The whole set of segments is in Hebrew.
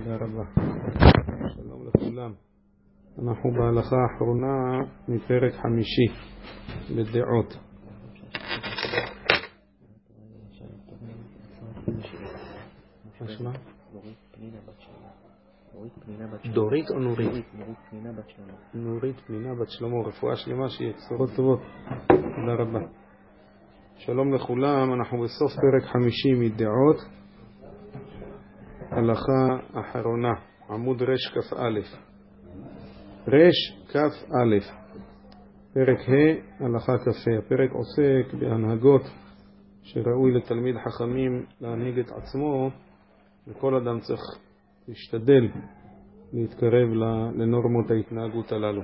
תודה רבה. שלום לכולם. אנחנו בהלכה האחרונה מפרק 5 בדעות. מה? דורית או נורית? נורית פנינה בת שלמה. רפואה שלמה, שיהיה בשורות טובות. תודה רבה. שלום לכולם. אנחנו בסוף פרק 50 מדעות, הלכה אחרונה, עמוד רש כף א', רש כף א', פרק ה', הלכה כף ה'. הפרק עוסק בהנהגות שראוי לתלמיד חכמים להנהיג את עצמו, וכל אדם צריך להשתדל להתקרב לנורמות ההתנהגות הללו.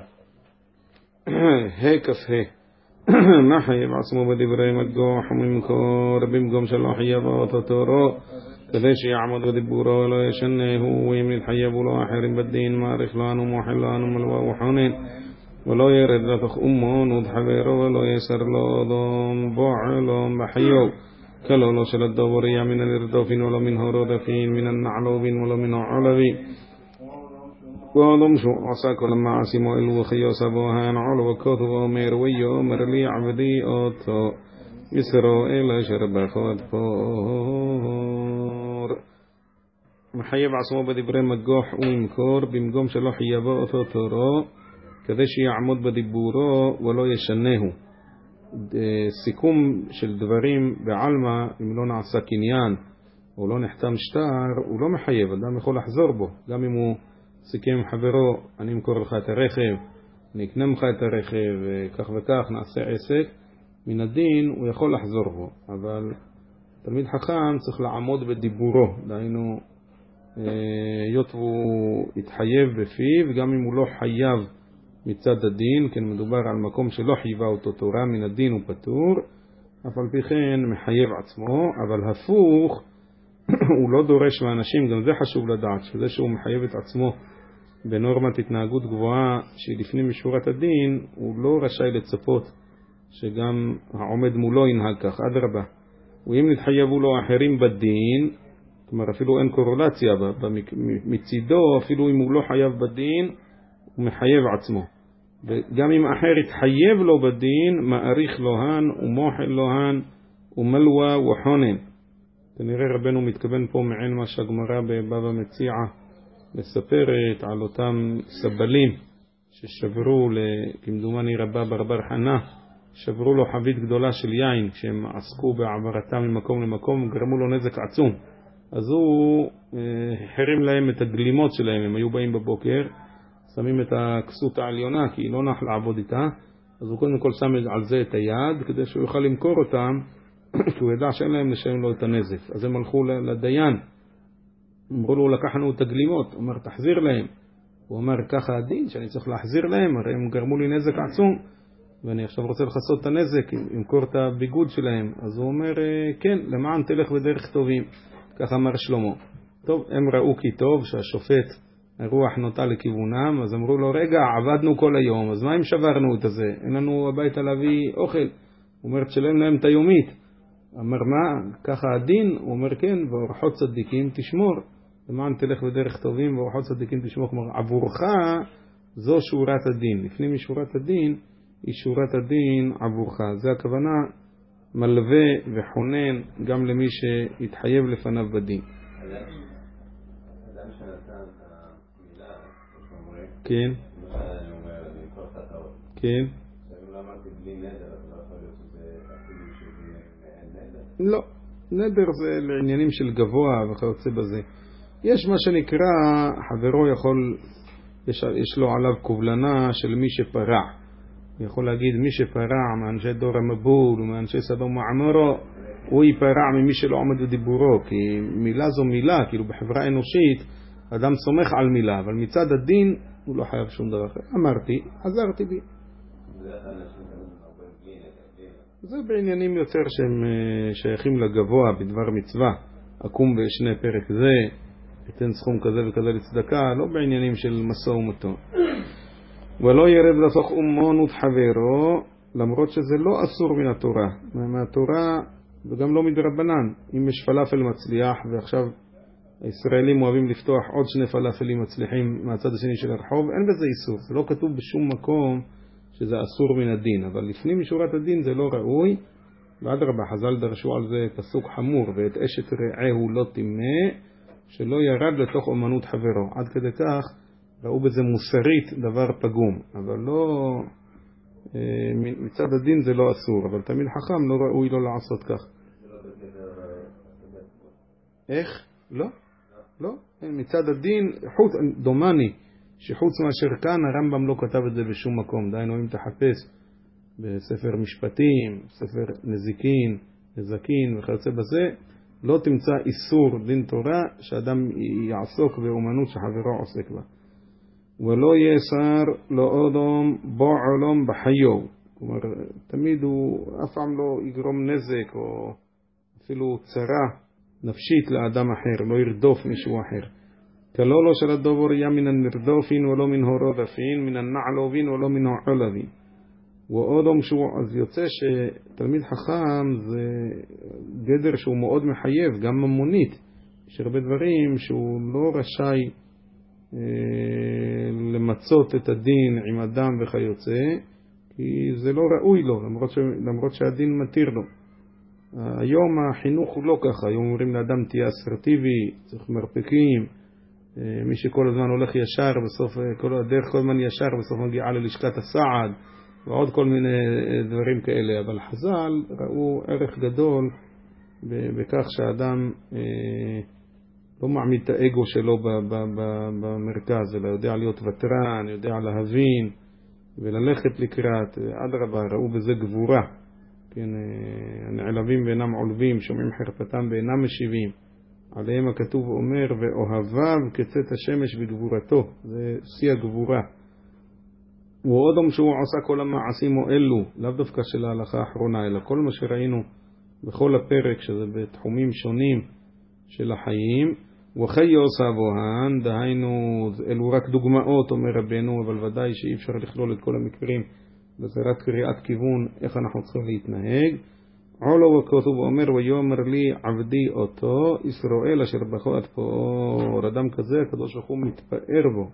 ה' כף ה', מה חייב עצמו בדברי מגוח וממקור במקום שלא חייב אותו כדי שיעמוד בדיבורו ולא ישנהו, ואם נתחייבו לו אחרים בדין מעריך לנו מוחל לנו מלווה וחונן, ולא ירד לתוך אומון ודחברו ולא יסר לו דום בועלום בחיוב כלו לא של הדבוריה מן הנרדופין ולא מן הרודפין מן הנעלובין ולא מן העולבים ואדם שהוא עשה כל המעשים אלו וחיוסה בו הנעול וכותו ואומר ויאמר לי עבדי אותו ישראל אשר בחוד פור. מחייב עצמו בדברי מגוח וממקור במקום שלא חייבו אותו תורו כדי שיעמוד בדיבורו ולא ישנהו. סיכום של דברים בעלמא, אם לא נעשה קניין או לא נחתם שטר, הוא לא מחייב, אדם יכול לחזור בו. גם אם הוא סיכם עם חברו, אני אמכור לך את הרכב, אני אקנה לך את הרכב, כך וכך נעשה עסק, מן הדין הוא יכול לחזור בו. אבל תלמיד חכם צריך לעמוד בדיבורו, דהיינו היות והוא יתחייב בפיו, גם אם הוא לא חייב מצד הדין, כן מדובר על מקום שלא חייבה אותו תורה, מן הדין הוא פטור, אף על פי כן מחייב עצמו. אבל הפוך, הוא לא דורש מאנשים, גם זה חשוב לדעת, שזה שהוא מחייב את עצמו בנורמת התנהגות גבוהה שהיא לפנים משורת הדין, הוא לא רשאי לצפות שגם העומד מולו ינהג כך, אדרבה. ואם נתחייבו לו אחרים בדין, כלומר אפילו אין קורולציה מצידו, אפילו אם הוא לא חייב בדין, הוא מחייב עצמו. וגם אם אחר יתחייב לו בדין, מעריך לוהן ומוחל לוהן ומלווה וחונן. כנראה רבנו מתכוון פה מעין מה שהגמרא בבבא מציעא מספרת על אותם סבלים ששברו, כמדומני רבא בר חנה, שברו לו חבית גדולה של יין כשהם עסקו בעברתם ממקום למקום, גרמו לו נזק עצום. אז הוא החרים להם את הגלימות שלהם, הם היו באים בבוקר, שמים את הכסות העליונה כי לא נח לעבוד איתה, אז הוא קודם כל שם על זה את היד כדי שהוא יוכל למכור אותם, כי הוא ידע שאין להם לשלם לו את הנזק. אז הם הלכו לדיין, אמרו לו לקחנו את הגלימות, הוא אומר תחזיר להם. הוא אומר ככה הדין שאני צריך להחזיר להם, הרי הם גרמו לי נזק עצום ואני עכשיו רוצה לחסות את הנזק, למכור את הביגוד שלהם. אז הוא אומר כן, למען תלך בדרך טובים, ככה אמר שלמה. טוב, הם ראו כי טוב שהשופט הרוח נוטה לכיוונם, אז אמרו לו רגע, עבדנו כל היום, אז מה אם שברנו את זה? אין לנו הביתה להביא אוכל. הוא אומר תשלם להם את היומית. אמר מה? ככה הדין? הוא אומר כן, ואורחות צדיקים תשמור, למען תלך בדרך טובים ואורחות צדיקים תשמור. כלומר עבורך זו שורת הדין, לפנים משורת הדין היא שורת הדין עבורך. זה הכוונה מלווה וחונן גם למי שהתחייב לפניו בדין. כן. כן. לא, נדר זה לעניינים של גבוה וכיוצא בזה. יש מה שנקרא, חברו יכול, יש לו עליו קובלנה של מי שפרע. יכול להגיד מי שפרע מאנשי דור המבול ומאנשי סדום ועמורו, הוא ייפרע ממי שלא עומד בדיבורו, כי מילה זו מילה, כאילו בחברה אנושית אדם סומך על מילה, אבל מצד הדין הוא לא חייב שום דבר אחר. אמרתי, עזרתי בי. זה בעניינים יותר שהם שייכים לגבוה בדבר מצווה, אקום בשני פרק זה, אתן סכום כזה וכזה לצדקה, לא בעניינים של משא ומתן. ולא ירד לתוך אומון ותחברו, למרות שזה לא אסור מן התורה, מהתורה וגם לא מדרבנן. אם יש פלאפל מצליח ועכשיו הישראלים אוהבים לפתוח עוד 2 פלאפלים מצליחים מהצד השני של הרחוב, אין בזה איסור, זה לא כתוב בשום מקום שזה אסור מן הדין, אבל לפנים משורת הדין זה לא ראוי, ואדרבה, חז"ל דרשו על זה פסוק חמור, ואת אשת רעהו לא תמנה, שלא ירד לתוך אומנות חברו. עד כדי כך ראו בזה מוסרית דבר פגום, אבל לא, מצד הדין זה לא אסור, אבל תמיד חכם לא ראוי לא לעשות כך. איך? לא, לא. מצד הדין, דומני שחוץ מאשר כאן הרמב"ם לא כתב את זה בשום מקום. דהיינו, אם תחפש בספר משפטים, ספר נזיקין, נזקין וכיוצא בזה, לא תמצא איסור דין תורה שאדם יעסוק באומנות שחברו עוסק בה. ולא יסר לא אדם בעולם בחיו. כלומר, תמיד הוא אף פעם לא יגרום נזק או אפילו צרה נפשית לאדם אחר, לא ירדוף מישהו אחר. כלולו של הדובר היה מן הנרדופין ולא מן הרודפין, מן הנעלובין ולא מן העולבין. ואדם שהוא, אז יוצא שתלמיד חכם זה גדר שהוא מאוד מחייב, גם ממונית. יש הרבה דברים שהוא לא רשאי למצות את הדין עם אדם וכיוצא, כי זה לא ראוי לו, למרות שהדין מתיר לו. היום החינוך הוא לא ככה, היום אומרים לאדם תהיה אסרטיבי, צריך מרפקים, מי שכל הזמן הולך ישר, בסוף הדרך כל הזמן ישר, בסוף מגיעה ללשכת הסעד, ועוד כל מיני דברים כאלה. אבל חז"ל ראו ערך גדול בכך שהאדם לא מעמיד את האגו שלו במרכז, אלא יודע להיות ותרן, יודע להבין וללכת לקראת. אדרבה, ראו בזה גבורה. כן, הנעלבים ואינם עולבים, שומעים חרפתם ואינם משיבים. עליהם הכתוב אומר, ואוהביו כצאת השמש בגבורתו. זה שיא הגבורה. הוא אדם שהוא עושה כל המעשים אלו, לאו דווקא של ההלכה האחרונה, אלא כל מה שראינו בכל הפרק, שזה בתחומים שונים של החיים. וחיי עושה בוהן, דהיינו, אלו רק דוגמאות, אומר רבנו, אבל ודאי שאי אפשר לכלול את כל המקרים. וזה רק קריאת כיוון איך אנחנו צריכים להתנהג. עולו וכתוב אומר, ויאמר לי עבדי אותו, ישראל אשר בכה עד פה. אדם כזה, הקדוש ברוך הוא מתפאר בו.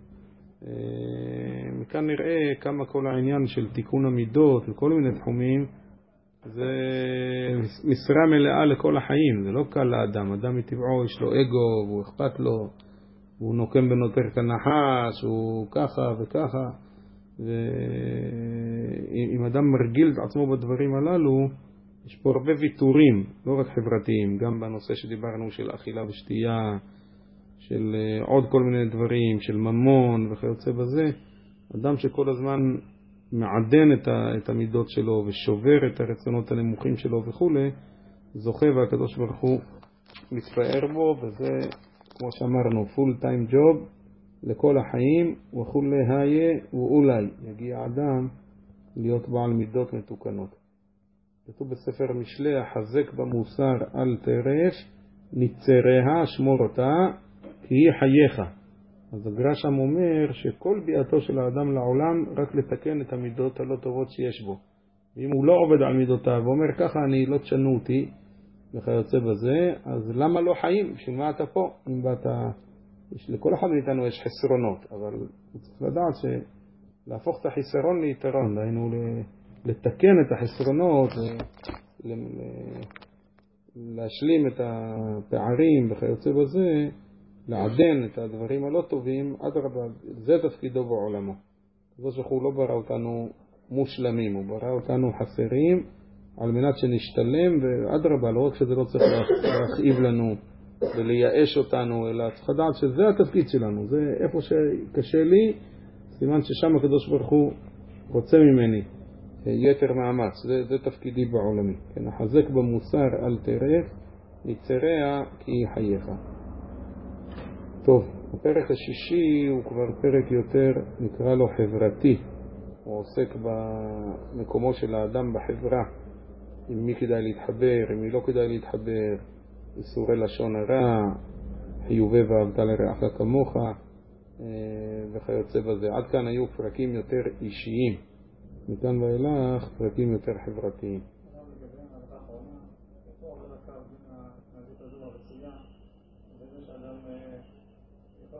מכאן נראה כמה כל העניין של תיקון המידות וכל מיני תחומים, זה משרה מלאה לכל החיים. זה לא קל לאדם. אדם מטבעו יש לו אגו, והוא אכפת לו, והוא נוקם בנותר כנחש, הוא ככה וככה. ואם אדם מרגיל את עצמו בדברים הללו, יש פה הרבה ויתורים, לא רק חברתיים, גם בנושא שדיברנו של אכילה ושתייה, של עוד כל מיני דברים, של ממון וכיוצא בזה. אדם שכל הזמן מעדן את המידות שלו ושובר את הרצונות הנמוכים שלו וכו', זוכה והקדוש ברוך הוא מתפאר בו, וזה כמו שאמרנו full time job לכל החיים. וכולי היה ואולי יגיע אדם להיות בעל מידות מתוקנות. כתוב בספר משלי, החזק במוסר אל תרף, ניצריה שמור אותה כי היא חייך. אז הגר"ש שם אומר שכל ביאתו של האדם לעולם רק לתקן את המידות הלא טובות שיש בו. ואם הוא לא עובד על מידותיו ואומר ככה אני לא תשנו אותי וכיוצא בזה, אז למה לא חיים? בשביל מה אתה פה? אם באת, לכל אחד מאיתנו יש חסרונות, אבל הוא צריך לדעת שלהפוך את החיסרון ליתרון, דהיינו לתקן את החסרונות, להשלים את הפערים וכיוצא בזה, לעדן את הדברים הלא טובים. אדרבה, זה תפקידו בעולמו. הקדוש ברוך הוא לא ברא אותנו מושלמים, הוא ברא אותנו חסרים על מנת שנשתלם, ואדרבה, לא רק שזה לא צריך להכאיב לנו ולייאש אותנו, אלא צריך לדעת שזה התפקיד שלנו. זה איפה שקשה לי, סימן ששם הקדוש ברוך הוא רוצה ממני יתר מאמץ. זה תפקידי בעולמי. כן, החזק במוסר אל תרף, ניצריה כי היא חייך. טוב, הפרק השישי הוא כבר פרק יותר, נקרא לו חברתי. הוא עוסק במקומו של האדם בחברה, עם מי כדאי להתחבר, עם מי לא כדאי להתחבר, איסורי לשון הרע, חיובי ואהבת לרעך כמוך וכיוצא בזה. עד כאן היו פרקים יותר אישיים, מכאן ואילך פרקים יותר חברתיים.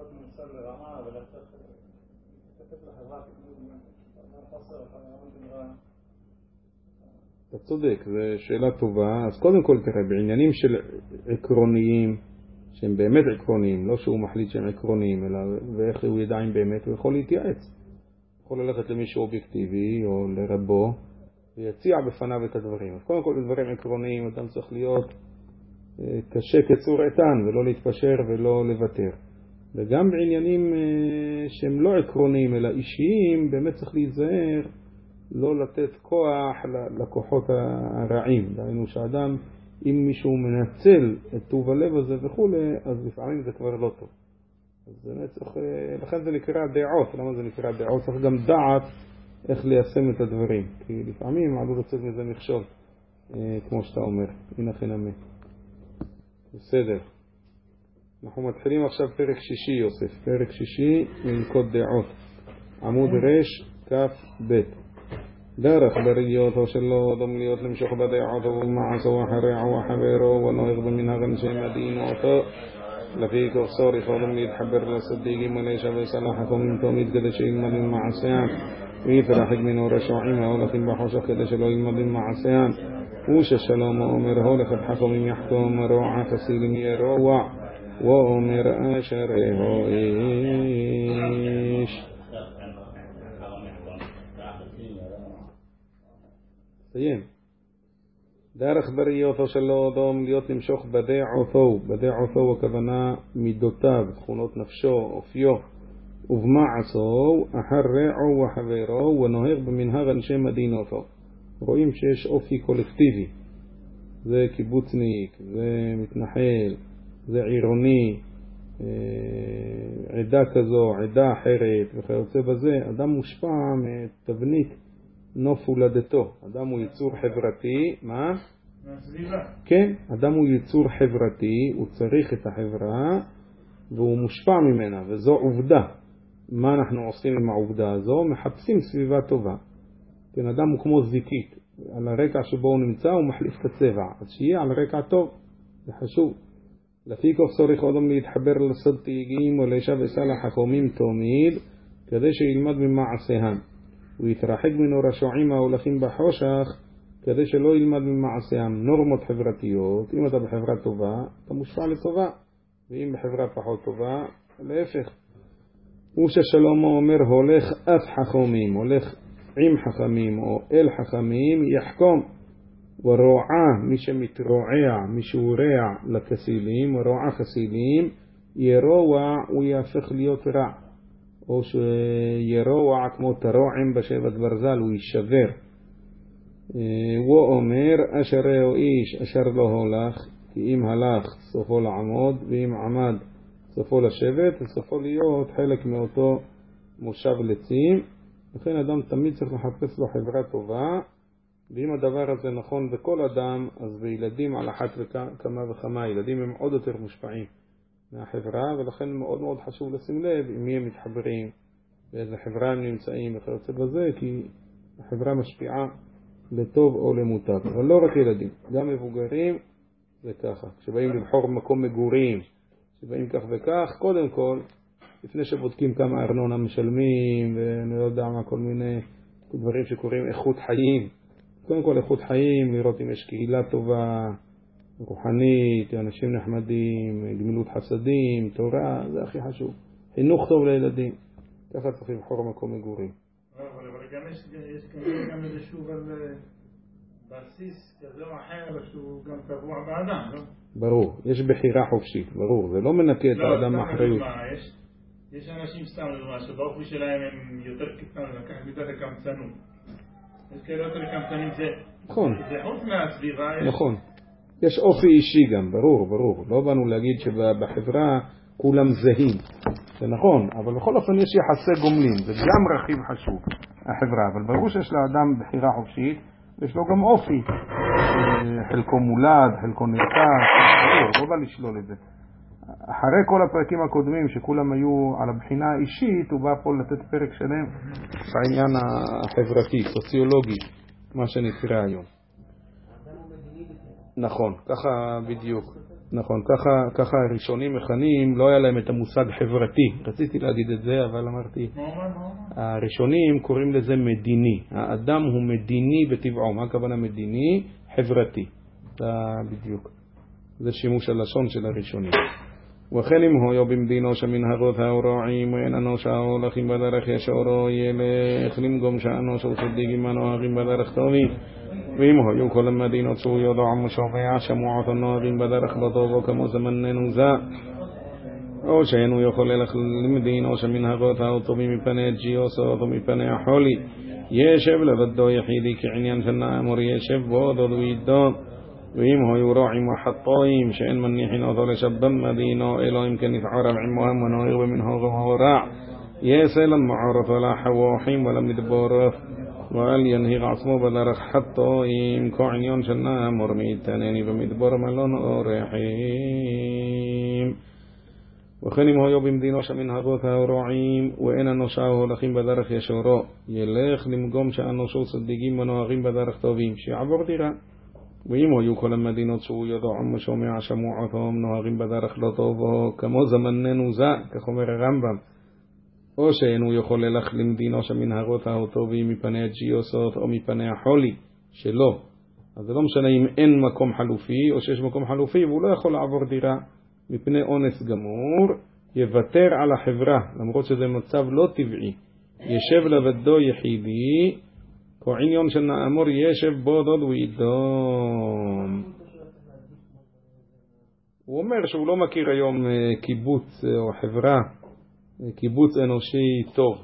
להיות מנוצל לרמה ולהפך לתת לחברה חוסר אתה צודק, זו שאלה טובה. אז קודם כל תראה, בעניינים של עקרוניים, שהם באמת עקרוניים, לא שהוא מחליט שהם עקרוניים, אלא ואיך הוא ידע אם באמת, הוא יכול להתייעץ. יכול ללכת למישהו אובייקטיבי או לרבו, ויציע בפניו את הדברים. אז קודם כל בדברים עקרוניים, אדם צריך להיות קשה כצור איתן, ולא להתפשר ולא לוותר. וגם בעניינים שהם לא עקרוניים, אלא אישיים, באמת צריך להיזהר, לא לתת כוח לכוחות הרעים. דהיינו שאדם, אם מישהו מנצל את טוב הלב הזה וכו', אז לפעמים זה כבר לא טוב. אז באמת צריך, לכן זה נקרא דעות. למה זה נקרא דעות? צריך גם דעת איך ליישם את הדברים. כי לפעמים עלול לצאת מזה מכשול, כמו שאתה אומר. הנה חינמי. בסדר. אנחנו מתחילים עכשיו פרק שישי, יוסף. פרק שישי מלכות דעות. עמוד רש כף בית. דרך בריותו שלו דום להיות למשוך בדעותו ומעשו אחריעו וחברו ונוהג במנהג אנשי מדינותו לפי כופסור יכולים להתחבר לסדיקים ולשב וסלחכם עם תומית כדי שילמד ממעשיהם ויתרחק מנו רשעים ההולכים בחושך כדי שלא ילמד ממעשיהם וששלום אומר הולך חכם אם יחתום רוע חסילים ירוע ואומר אשר הוא איש. סיים. דרך בריותו שלו אדום להיות למשוך בדעותו. בדעותו הכוונה מידותיו, תכונות נפשו, אופיו. ובמעשו אחריעו וחברו ונוהג במנהג אנשי מדינותו. רואים שיש אופי קולקטיבי. זה קיבוצניק, זה מתנחל, זה עירוני, עדה כזו, עדה אחרת וכיוצא בזה. אדם מושפע מתבנית נוף הולדתו. אדם הוא יצור חברתי. מה? מהסביבה. כן, אדם הוא יצור חברתי, הוא צריך את החברה והוא מושפע ממנה, וזו עובדה. מה אנחנו עושים עם העובדה הזו? מחפשים סביבה טובה. כן, אדם הוא כמו זיקית. על הרקע שבו הוא נמצא הוא מחליף את הצבע, אז שיהיה על רקע טוב, זה חשוב. לפי כוף צריך אדם להתחבר לסדתיגים ולשב וסלח החומים תומיד כדי שילמד ממעשיהם. הוא יתרחק מנו רשעים ההולכים בחושך כדי שלא ילמד ממעשיהם. נורמות חברתיות, אם אתה בחברה טובה אתה מושפע לטובה, ואם בחברה פחות טובה להפך. וששלמה אומר הולך אף חכמים, הולך עם חכמים או אל חכמים יחכום. ורועע, מי שמתרועע, מי שהוא רע לכסילים, ורועע חסילים ירוע, הוא יהפך להיות רע, או שירוע כמו תרועם בשבט ברזל, הוא יישבר. הוא אומר אשר הוא איש אשר לא הולך, כי אם הלך סופו לעמוד, ואם עמד סופו לשבת, וסופו להיות חלק מאותו מושב לצים. לכן אדם תמיד צריך לחפש לו חברה טובה, ואם הדבר הזה נכון בכל אדם, אז בילדים על אחת וכמה וכמה, ילדים הם עוד יותר מושפעים מהחברה, ולכן מאוד מאוד חשוב לשים לב עם מי הם מתחברים, באיזה חברה הם נמצאים וכיוצא בזה, כי החברה משפיעה לטוב או למוטב. אבל לא רק ילדים, גם מבוגרים זה ככה. כשבאים לבחור מקום מגורים, כשבאים כך וכך, קודם כל, לפני שבודקים כמה ארנונה משלמים, ואני לא יודע מה, כל מיני דברים שקוראים איכות חיים. קודם כל איכות חיים, לראות אם יש קהילה טובה, רוחנית, אנשים נחמדים, גמילות חסדים, תורה, זה הכי חשוב. חינוך טוב לילדים, ככה צריך לבחור מקום מגורים. אבל גם יש גם איזשהו בסיס כזה או אחר שהוא גם קבוע באדם, לא? ברור, יש בחירה חופשית, ברור, זה לא מנקה את האדם מאחריות. יש אנשים סתם לדוגמה שבאופי שלהם הם יותר קטנים, לקח מידת הקמצנות. יש כאלה יותר קמצנים, נכון. זה חוץ מהסביבה. נכון. יש אופי אישי גם, ברור. לא באנו להגיד שבחברה כולם זהים. זה נכון, אבל בכל אופן יש יחסי גומלין, זה גם רכיב חשוב, החברה. אבל ברור שיש לאדם בחירה חופשית, ויש לו גם אופי. חלקו מולד, חלקו נרכש, לא בא לשלול את זה. אחרי כל הפרקים הקודמים שכולם היו על הבחינה האישית, הוא בא פה לתת פרק שלם בעניין החברתי, סוציולוגי, מה שנקרא היום. נכון, ככה בדיוק. נכון, ככה הראשונים מכנים, לא היה להם את המושג חברתי. רציתי להגיד את זה, אבל אמרתי, הראשונים קוראים לזה מדיני. האדם הוא מדיני בטבעו. מה הכוונה מדיני? חברתי. זה בדיוק. זה שימוש הלשון של הראשונים. וכן אם הוא במדינו שמנהרות ההורעים ואין אנוש ההולכים בדרך ישרו ילך למגום שאנוש וצדיקים הנוהרים בדרך טובים ואם היו כל המדינות שהוא יודע משומע שמועות הנוהרים בדרך לא טובו כמו זמננו זה או שאינו יכול ללך למדינו שמנהרות הטובים מפני ג'יוסות ומפני החולי ישב לבדו יחידי כעניין שנאמר ישב בו דוד וידון ואם היו רועים וחטאים שאין מניחין אותו לשבם מדינו אלו אם כן יתעורב עמוהם ונוהר במנהוג והורע יעשה למעורת ולחוווחים ולמדבורות ואל ינהיג עצמו בדרך חטאים כעניין שנאמר מאיתנני במדבור מלון אורחים וכן אם היו במדינו שמנהרות ההורעים ואין אנושה הולכים בדרך ישורו ילך למגום שאנושו צדיקים ונוהרים בדרך טובים שיעבור דירה ואם היו כל המדינות שהוא יודע ומשומע שמועותם נוהרים בדרך לא טובו כמו זמננו זה, כך אומר הרמב"ם או שאינו יכול ללך למדינו שמנהרות הטובים מפני הג'יוסות או מפני החולי שלא אז זה לא משנה אם אין מקום חלופי או שיש מקום חלופי והוא לא יכול לעבור דירה מפני אונס גמור יוותר על החברה למרות שזה מצב לא טבעי ישב לבדו יחידי כעניין שנאמר ישב בו דוד וידום הוא אומר שהוא לא מכיר היום קיבוץ או חברה קיבוץ אנושי טוב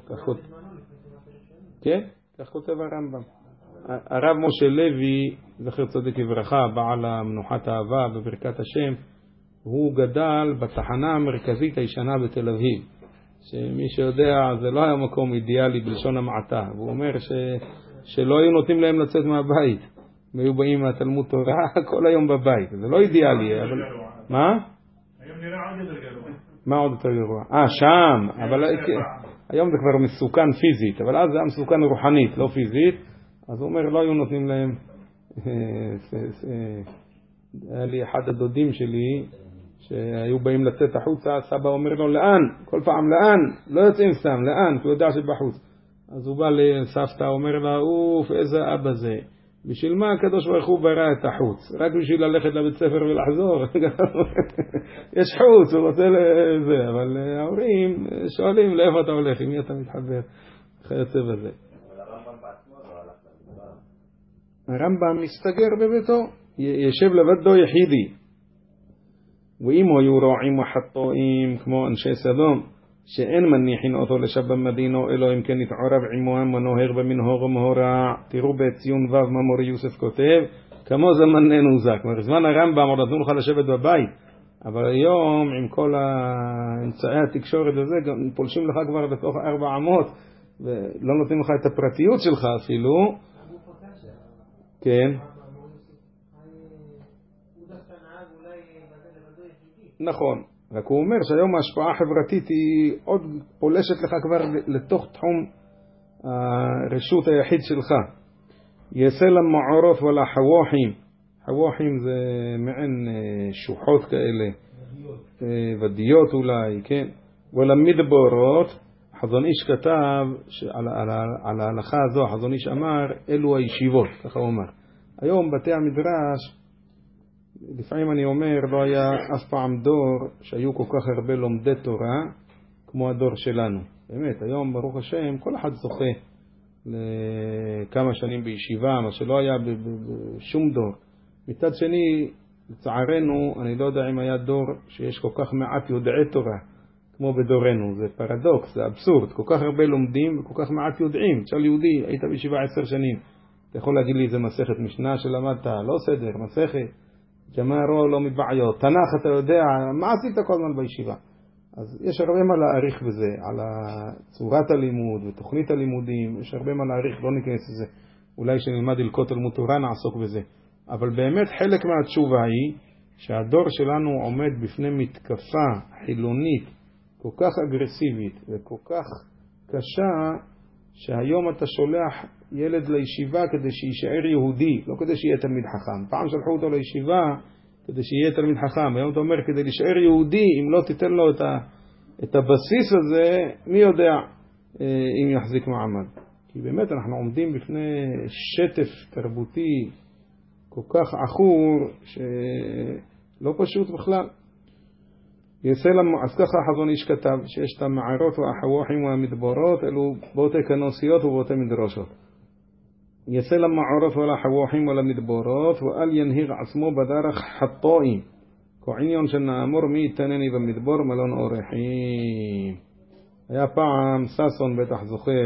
כך כותב הרמב"ם הרב משה לוי זכר צדיק לברכה בעל המנוחת האהבה בברכת השם הוא גדל בתחנה המרכזית הישנה בתל אביב שמי שיודע זה לא היה מקום אידיאלי בלשון המעטה והוא אומר שלא היו נותנים להם לצאת מהבית הם היו באים מהתלמוד תורה כל היום בבית זה לא אידיאלי אבל... מה? היום נראה עוד יותר גרוע מה עוד יותר גרוע? שם אבל היום זה כבר מסוכן פיזית אבל אז זה היה מסוכן רוחנית לא פיזית אז הוא אומר לא היו נותנים להם היה לי אחד הדודים שלי שהיו באים לצאת החוצה סבא אומר לו לאן? כל פעם לאן? לא יוצאים סתם לאן? כי הוא יודע שבחוץ אז הוא בא לסבתא, אומר לה, אוף, איזה אבא זה. בשביל מה הקדוש ברוך הוא ברא את החוץ? רק בשביל ללכת לבית ספר ולחזור. יש חוץ, הוא רוצה לזה, אבל ההורים שואלים לאיפה אתה הולך, עם מי אתה מתחבר. חייצא בזה. הרמב"ם מסתגר בביתו, ישב לבדו יחידי. ואם היו רועים וחטאים כמו אנשי סדום, שאין מניחין אותו לשבם מדינו אלו אם כן יתעורב עמוהם ונוהר במנהוג ומהורע תראו בציון ו' מה מורי יוסף כותב כמו זמננו זה כלומר זמן הרמב"ם עוד נתנו לך לשבת בבית אבל היום עם כל האמצעי התקשורת וזה גם פולשים לך כבר לתוך 4 אמות ולא נותנים לך את הפרטיות שלך אפילו כן נכון רק הוא אומר שהיום ההשפעה החברתית היא עוד פולשת לך כבר לתוך תחום הרשות היחיד שלך. יעשה למעורות ולחוווחים. חוווחים זה מעין שוחות כאלה. ודיות אולי, כן. ולמדבורות, חזון איש כתב על ההלכה הזו, חזון איש אמר, אלו הישיבות, ככה הוא אומר. היום בתי המדרש, לפעמים אני אומר, לא היה אף פעם דור שהיו כל כך הרבה לומדי תורה כמו הדור שלנו. באמת, היום ברוך השם, כל אחד זוכה לכמה שנים בישיבה, מה שלא היה בשום דור. מצד שני, לצערנו, אני לא יודע אם היה דור שיש כל כך מעט יודעי תורה כמו בדורנו. זה פרדוקס, זה אבסורד. כל כך הרבה לומדים וכל כך מעט יודעים. תשאל יהודי, היית בישיבה 10 שנים. אתה יכול להגיד לי, זה מסכת משנה שלמדת, לא סדר, מסכת. ג'מארו לא מבעיות, תנ"ך אתה יודע, מה עשית כל הזמן בישיבה? אז יש הרבה מה להעריך בזה, על צורת הלימוד ותוכנית הלימודים, יש הרבה מה להעריך, לא ניכנס לזה. אולי שנלמד הלכות תלמוד תורה נעסוק בזה. אבל באמת חלק מהתשובה היא שהדור שלנו עומד בפני מתקפה חילונית כל כך אגרסיבית וכל כך קשה, שהיום אתה שולח ילד לישיבה כדי שישאר יהודי, לא כדי שיהיה תלמיד חכם. פעם שלחו אותו לישיבה כדי שיהיה תלמיד חכם. היום אתה אומר, כדי להישאר יהודי, אם לא תיתן לו את הבסיס הזה, מי יודע אם יחזיק מעמד. כי באמת אנחנו עומדים בפני שטף תרבותי כל כך עכור, שלא פשוט בכלל. אז ככה החזון איש כתב, שיש את המערות והחווכים והמדברות, אלו באותי כנוסיות ובאותי מדרשות. יצא למערות ולחווכים ולמדברות, ואל ינהיג עצמו בדרך חטאים. כעניין שנאמר מי יתנני במדבור מלון אורחים. היה פעם ססון בטח זוכר,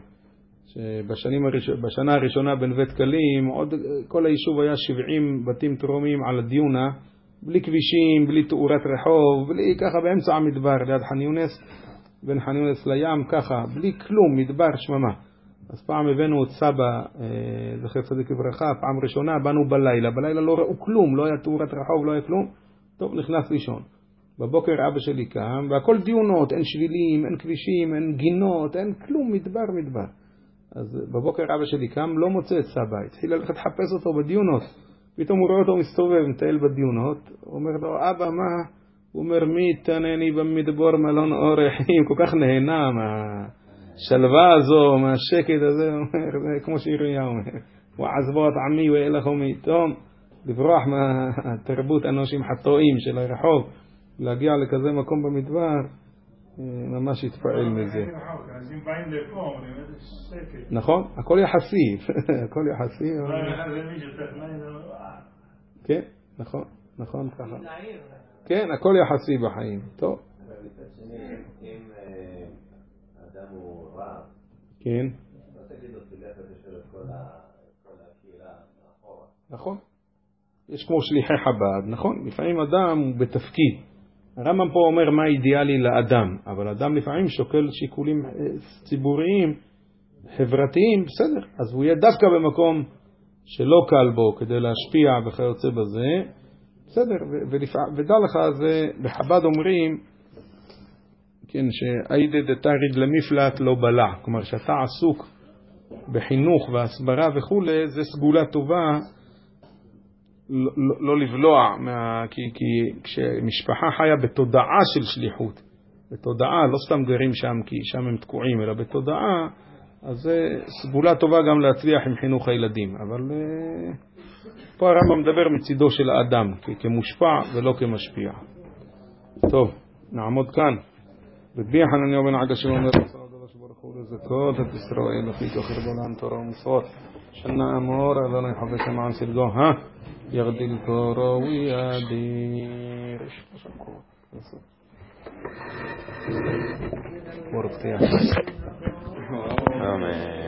בשנה הראשונה בנווה דקלים, כל היישוב היה 70 בתים תרומים על הדיונה, בלי כבישים, בלי תאורת רחוב, בלי ככה באמצע המדבר, ליד ח'אן יונס, בין ח'אן יונס לים, ככה, בלי כלום, מדבר שממה. אז פעם הבאנו את סבא, זכר צדיק לברכה, פעם ראשונה באנו בלילה לא ראו כלום, לא היה תאורת רחוב, לא היה כלום. טוב, נכנס לישון. בבוקר אבא שלי קם, והכל דיונות, אין שבילים, אין כבישים, אין גינות, אין כלום, מדבר. אז בבוקר אבא שלי קם, לא מוצא את סבא, התחיל ללכת לחפש אותו בדיונות. פתאום הוא רואה אותו מסתובב, מטייל בדיונות, הוא אומר לו, אבא, מה? הוא אומר, מי תנני במדבור מלון אורחים, כל כך נהנה מהשלווה הזו, מהשקט הזה, הוא אומר, זה כמו שירמיה אומר, ועזבו את עמי ואילך ומאיתום, לברוח מהתרבות אנושים חטאים של הרחוב, להגיע לכזה מקום במדבר, ממש התפעל מזה. אנשים באים לפה, אומרים, איזה שקט. נכון, הכל יחסי, הכל יחסי. כן, נכון ככה. כן, הכל יחסי בחיים. טוב. אם אדם הוא רב, כן. לא תגיד לו תלך ותשאיר את כל הקהילה מאחורה. נכון. יש כמו שליחי חב"ד, נכון? לפעמים אדם הוא בתפקיד. הרמב"ם פה אומר מה אידיאלי לאדם, אבל אדם לפעמים שוקל שיקולים ציבוריים, חברתיים, בסדר. אז הוא יהיה דווקא במקום שלא קל בו כדי להשפיע וכיוצא בזה, בסדר. ודע לך, זה בחב"ד אומרים, כן, שהאידא דתריד למפלט לא בלע. כלומר, שאתה עסוק בחינוך והסברה וכו', זה סגולה טובה לא לבלוע, כי כשמשפחה חיה בתודעה של שליחות, בתודעה, לא סתם גרים שם כי שם הם תקועים, אלא בתודעה, אז זה סגולה טובה גם להצליח עם חינוך הילדים. אבל פה הרמב"ם מדבר מצידו של האדם, כמושפע ולא כמשפיע. טוב, נעמוד כאן. רבי חנניה בן עקשיא אומר, ברוך לזכות את ישראל לפי כוחר בולן תורה ומצוות שנה אמור אדוני חפץ למען צדקו יגדיל תורה ויאדיר. אמן.